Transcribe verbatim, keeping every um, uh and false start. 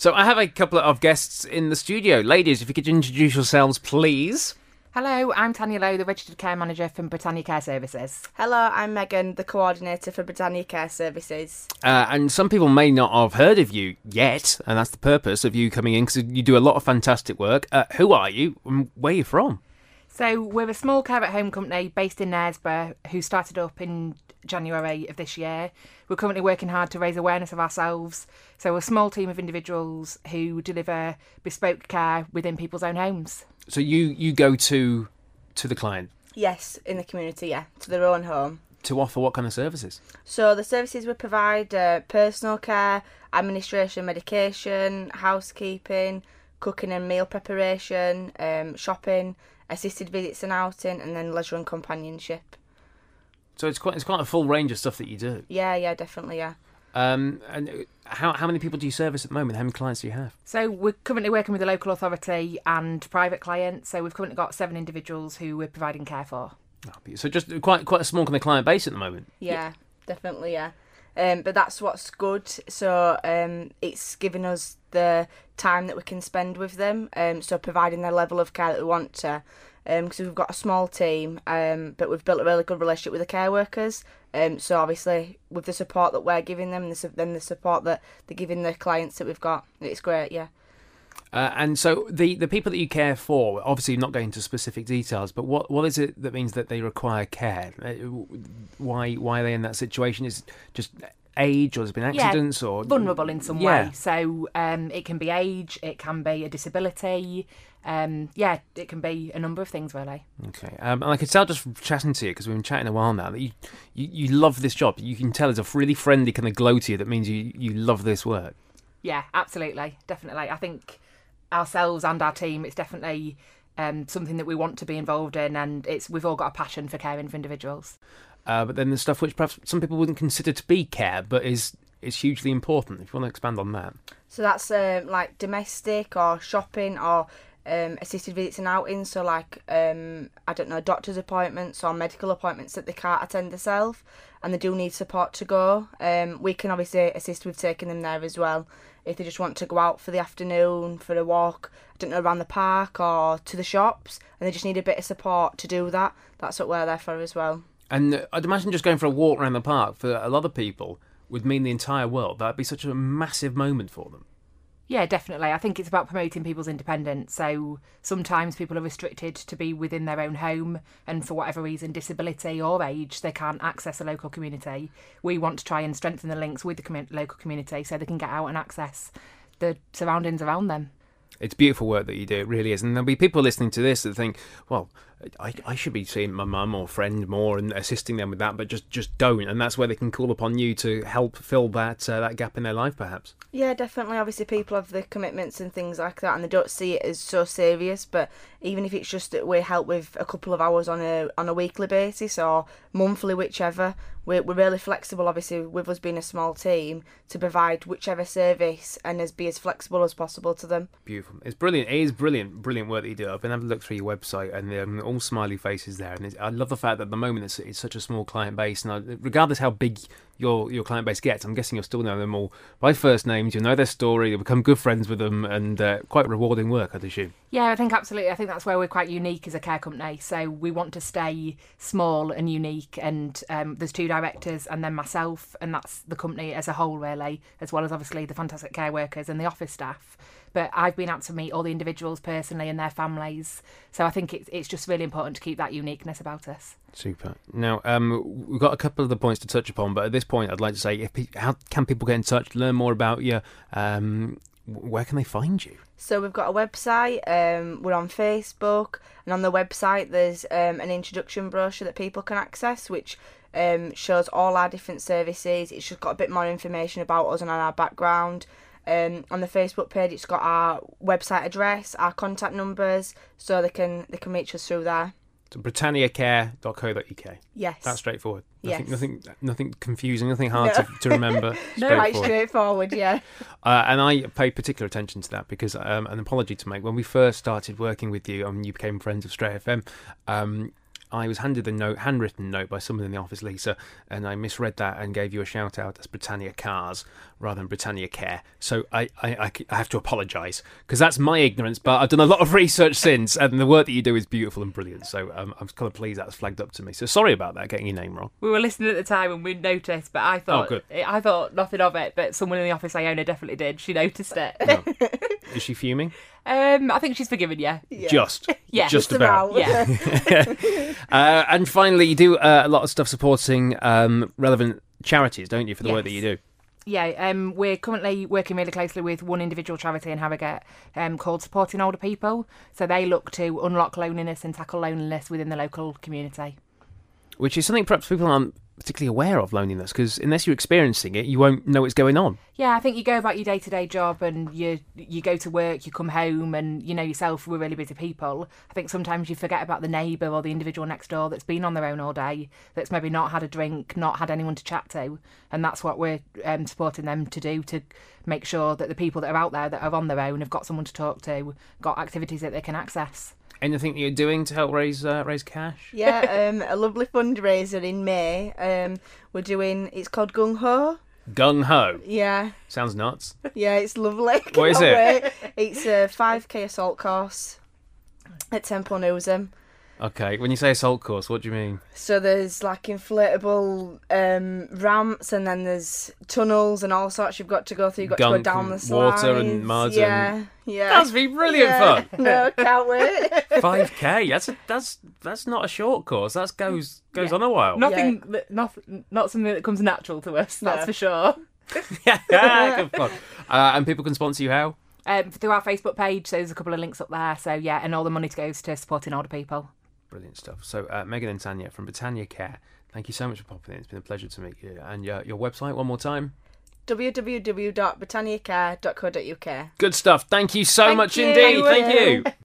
So I have a couple of guests in the studio. Ladies, if you could introduce yourselves, please. Hello, I'm Tanya Lowe, the Registered Care Manager from Britannia Care Services. Hello, I'm Megan, the Coordinator for Britannia Care Services. Uh, and some people may not have heard of you yet, and that's the purpose of you coming in, because you do a lot of fantastic work. Uh, who are you and where are you from? So we're a small care-at-home company based in Knaresborough who started up in January of this year. We're currently working hard to raise awareness of ourselves. So we're a small team of individuals who deliver bespoke care within people's own homes. So you, you go to to the client Yes, in the community, yeah, to their own home. to offer what kind of services? So the services we provide uh, personal care, administration, medication, housekeeping, cooking and meal preparation, um, shopping, assisted visits and outing, and then leisure and companionship. So it's quite it's quite a full range of stuff that you do. Yeah, yeah, definitely, yeah. Um, and how how many people do you service at the moment? How many clients do you have? So we're currently working with a local authority and private clients. So we've currently got seven individuals who we're providing care for. So just quite quite a small kind of client base at the moment. Yeah, yeah. Definitely, yeah. Um, but that's what's good. So um, it's giving us the time that we can spend with them. Um, so providing the level of care that we want to. Because um, we've got a small team, um, but we've built a really good relationship with the care workers. Um, so obviously, with the support that we're giving them, the, then the support that they're giving the clients that we've got, it's great, yeah. Uh, and so the, the people that you care for, obviously not going into specific details, but what, what is it that means that they require care? Uh, Why why are they in that situation? Is it just age, or has it been accidents? Yeah, or vulnerable in some yeah. way. So um, it can be age, it can be a disability. Um, yeah, it can be a number of things, really. Okay, um, and I can tell just from chatting to you, because we've been chatting a while now, that you, you, you love this job. You can tell there's a really friendly kind of glow to you that means you, you love this work. Yeah, absolutely, definitely. I think ourselves and our team, it's definitely um, something that we want to be involved in, and it's we've all got a passion for caring for individuals. Uh, but then there's stuff which perhaps some people wouldn't consider to be care, but is is hugely important. If you want to expand on that. So that's um, like domestic or shopping or um, assisted visits and outings. So like, um, I don't know, doctor's appointments or medical appointments that they can't attend themselves and they do need support to go. Um, we can obviously assist with taking them there as well. If they just want to go out for the afternoon, for a walk, I don't know, around the park or to the shops, and they just need a bit of support to do that, that's what we're there for as well. And I'd imagine just going for a walk around the park for a lot of people would mean the entire world. That'd be such a massive moment for them. Yeah, definitely. I think it's about promoting people's independence. So sometimes people are restricted to be within their own home, and for whatever reason, disability or age, they can't access a local community. We want to try and strengthen the links with the commun- local community so they can get out and access the surroundings around them. It's beautiful work that you do, it really is. And there'll be people listening to this that think, well, I, I should be seeing my mum or friend more and assisting them with that, but just, just don't. And that's where they can call upon you to help fill that uh, that gap in their life, perhaps. Yeah, definitely. Obviously, people have the commitments and things like that, and they don't see it as so serious. But even if it's just that we help with a couple of hours on a on a weekly basis or monthly, whichever, we're we're really flexible. Obviously, with us being a small team, to provide whichever service and as be as flexible as possible to them. Beautiful. It's brilliant. It is brilliant, brilliant work that you do. I've been having a look through your website, and um, all smiley faces there. And it's, I love the fact that at the moment it's, it's such a small client base, and I, regardless how big your your client base gets, I'm guessing you'll still know them all by first names. You'll know their story. You'll become good friends with them, and uh, quite rewarding work, I'd assume. Yeah, I think absolutely. I think that's where we're quite unique as a care company. So we want to stay small and unique, and um, there's two directors and then myself, and that's the company as a whole, really, as well as obviously the fantastic care workers and the office staff. But I've been out to meet all the individuals personally and their families, so I think it's it's just really important to keep that uniqueness about us. Super. Now, um, we've got a couple of the points to touch upon, but at this point, I'd like to say, if pe- how can people get in touch, learn more about you? Um, where can they find you? So we've got a website, um, we're on Facebook, and on the website there's um, an introduction brochure that people can access, which um, shows all our different services. It's just got a bit more information about us and our background. Um, on the Facebook page, it's got our website address, our contact numbers, so they can they can reach us through there. So britannia care dot co dot uk. Yes. That's straightforward. Nothing, Yes. nothing, nothing confusing, nothing hard No. to, to remember. No, quite straightforward, yeah. Uh, and I pay particular attention to that because, um, an apology to make, when we first started working with you, and um, you became friends of Stray F M, um, I was handed a note, handwritten note by someone in the office, Lisa, and I misread that and gave you a shout out as Britannia Cars rather than Britannia Care. So I, I, I, I have to apologise because that's my ignorance. But I've done a lot of research since, and the work that you do is beautiful and brilliant. So um, I'm kind of pleased that's flagged up to me. So sorry about that, getting your name wrong. We were listening at the time and we noticed, but I thought Oh, good. I thought nothing of it. But someone in the office, Iona, definitely did. She noticed it. No. Is she fuming? um, I think she's forgiven you. Yeah. Just. Yeah, Just Just about. about. Yeah. Uh, and finally, you do uh, a lot of stuff supporting um, relevant charities, don't you, for the work that Yes. you do? Yeah, um, we're currently working really closely with one individual charity in Harrogate um, called Supporting Older People. So they look to unlock loneliness and tackle loneliness within the local community. Which is something perhaps people aren't particularly aware of, loneliness, because unless you're experiencing it, you won't know what's going on. Yeah, I think you go about your day-to-day job and you you go to work, you come home and you know yourself, we're really busy people. I think sometimes you forget about the neighbour or the individual next door that's been on their own all day, that's maybe not had a drink, not had anyone to chat to, and that's what we're um, supporting them to do, to make sure that the people that are out there that are on their own have got someone to talk to, got activities that they can access. Anything that you're doing to help raise uh, raise cash? Yeah, um, a lovely fundraiser in May. Um, we're doing, it's called Gung Ho. Gung Ho. Yeah, Sounds nuts. yeah, it's lovely. What is Cannot it? wait. It's a five K assault course at Temple Newsham. Okay, when you say assault course, what do you mean? So there's like inflatable um, ramps, and then there's tunnels and all sorts you've got to go through. You've got Gunk to go down the and slides. water and mud Yeah, and- yeah. That's be brilliant yeah. fun. No, can't wait. five K. That's a, that's that's not a short course. That goes goes Yeah. on a while. Nothing, that, not, not something that comes natural to us, that's No. for sure. Yeah, good fun. Uh, and people can sponsor you how? Um, through our Facebook page, so there's a couple of links up there. So yeah, and all the money goes to supporting older people. Brilliant stuff. So uh, Megan and Tanya from Britannia Care, thank you so much for popping in. It's been a pleasure to meet you. And uh, your website one more time. w w w dot britannia care dot co dot u k. Good stuff. Thank you so Thank much you. indeed. Thank Thank you. you.